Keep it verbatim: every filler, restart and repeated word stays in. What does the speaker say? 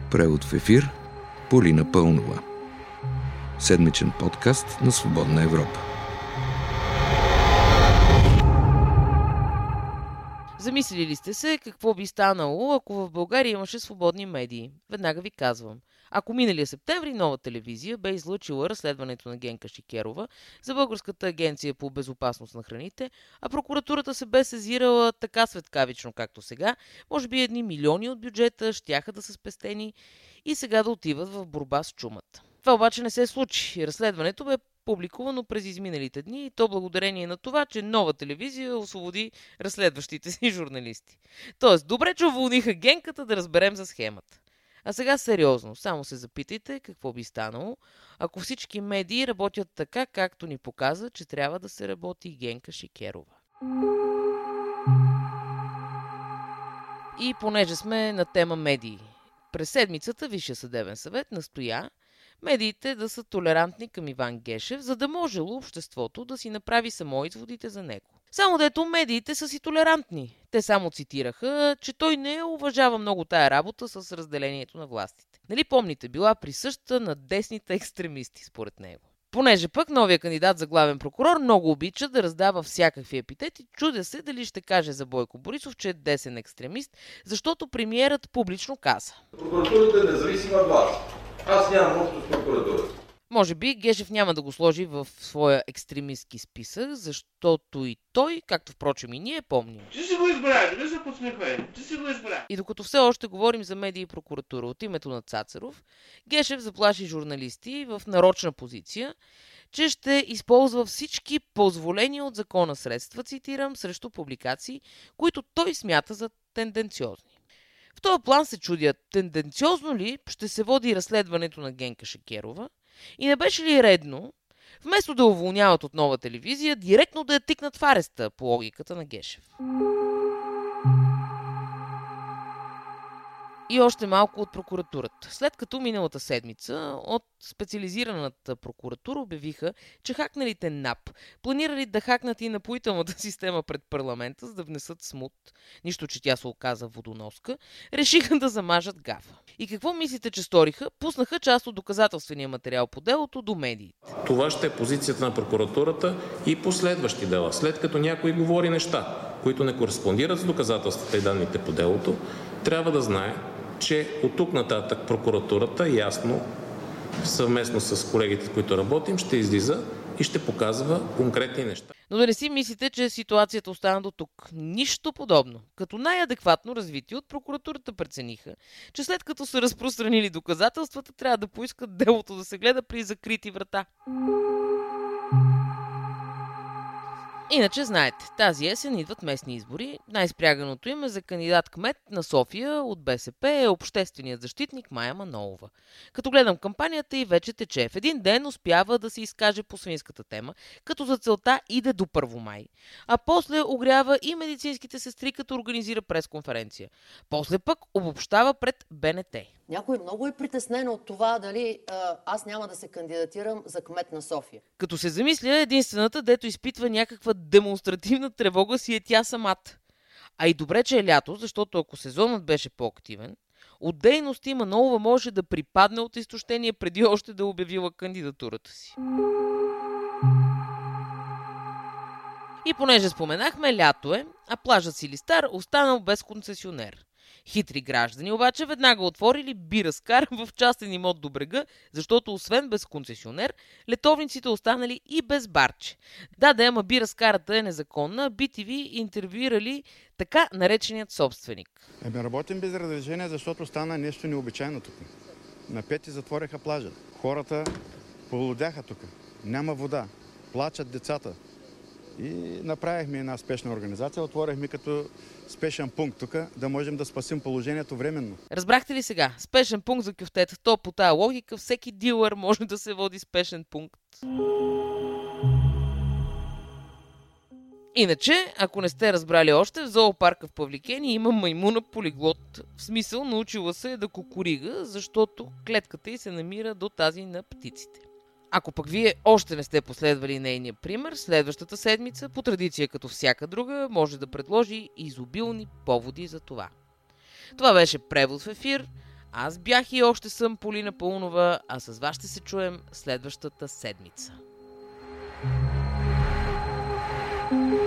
Превод в ефир Полина Пълнова. Седмичен подкаст на Свободна Европа. Замислили ли сте се какво би станало, ако в България имаше свободни медии? Веднага ви казвам. Ако миналия септември Нова телевизия бе излъчила разследването на Генка Шикерова за Българската агенция по безопасност на храните, а прокуратурата се бе сезирала така светкавично както сега, може би едни милиони от бюджета щяха да са спестени и сега да отиват в борба с чумата. Това обаче не се случи. Разследването бе публикувано през изминалите дни и то благодарение на това, че Нова телевизия освободи разследващите си журналисти. Тоест, добре, че уволниха Генката, да разберем за схемата. А сега сериозно, само се запитайте какво би станало, ако всички медии работят така, както ни показа, че трябва да се работи Генка Шикерова. И понеже сме на тема медии, през седмицата Висшия съдебен съвет настоя медиите да са толерантни към Иван Гешев, за да можело обществото да си направи само изводите за него. Само дето медиите са си толерантни. Те само цитираха, че той не уважава много тая работа с разделението на властите. Нали помните, била присъща на десните екстремисти, според него. Понеже пък новия кандидат за главен прокурор много обича да раздава всякакви епитети, чудя се дали ще каже за Бойко Борисов, че е десен екстремист, защото премиерът публично каза: прокуратурата е независима власт. Аз нямам общо с прокуратурата. Може би Гешев няма да го сложи в своя екстремистски списък, защото и той, както впрочем и ние, помним. Ти си го избра, не се подсмихвай. Ти си го избра. И докато все още говорим за медии и прокуратура от името на Цацаров, Гешев заплаши журналисти в нарочна позиция, че ще използва всички позволени от закона средства, цитирам, срещу публикации, които той смята за тенденциозни. В този план се чудят, тенденциозно ли ще се води разследването на Генка Шикерова и не беше ли редно, вместо да уволняват от Нова телевизия, директно да я тикнат в ареста, по логиката на Гешев. И още малко от прокуратурата. След като миналата седмица от специализираната прокуратура обявиха, че хакналите НАП планирали да хакнат и напоителната система пред парламента, за да внесат смут, нищо, че тя се оказа водоноска, решиха да замажат гафа. И какво мислите, че сториха? Пуснаха част от доказателствения материал по делото до медиите. Това ще е позицията на прокуратурата и последващи дела. След като някой говори неща, които не кореспондират с доказателствата и данните по делото, трябва да знае, че от тук нататък прокуратурата ясно, съвместно с колегите, с които работим, ще излиза и ще показва конкретни неща. Но да не си мислите, че ситуацията остана до тук. Нищо подобно. Като най-адекватно развитие от прокуратурата прецениха, че след като са разпространили доказателствата, трябва да поискат делото да се гледа при закрити врата. Иначе знаете, тази есен идват местни избори. Най-спряганото им е за кандидат-кмет на София от БСП е общественият защитник Мая Манолова. Като гледам кампанията и вече тече. В един ден успява да се изкаже по свинската тема, като за целта иде до първи май. А после огрява и медицинските сестри, като организира пресконференция. После пък обобщава пред БНТ. Някой много е притеснен от това дали а, аз няма да се кандидатирам за кмет на София. Като се замисля, единствената, дето изпитва някаква демонстративна тревога, си е тя самата. А и добре, че е лято, защото ако сезонът беше по-активен, от дейности Манолова може да припадне от изтощение преди още да обявила кандидатурата си. И понеже споменахме, лято е, а плажът Силистар останал без концесионер. Хитри граждани обаче веднага отворили бираскар в частен имот до брега, защото освен без концесионер, летовниците останали и без барче. Да, да, ама бираскарата е незаконна, би ти ви интервюирали така нареченият собственик. Еми работим без разрешение, защото стана нещо необичайно тук. На пети затвориха плажа. Хората полудяха тук. Няма вода. Плачат децата. И направихме една спешна организация, отворихме като спешен пункт тук, да можем да спасим положението временно. Разбрахте ли сега? Спешен пункт за кюфтета. То по тая логика всеки дилър може да се води спешен пункт. Иначе, ако не сте разбрали още, в зоопарка в Павликени има маймуна полиглот. В смисъл, научила се е да кукурига, защото клетката й се намира до тази на птиците. Ако пък вие още не сте последвали нейния пример, следващата седмица, по традиция като всяка друга, може да предложи изобилни поводи за това. Това беше превод в ефир. Аз бях и още съм Полина Паунова, а с вас ще се чуем следващата седмица.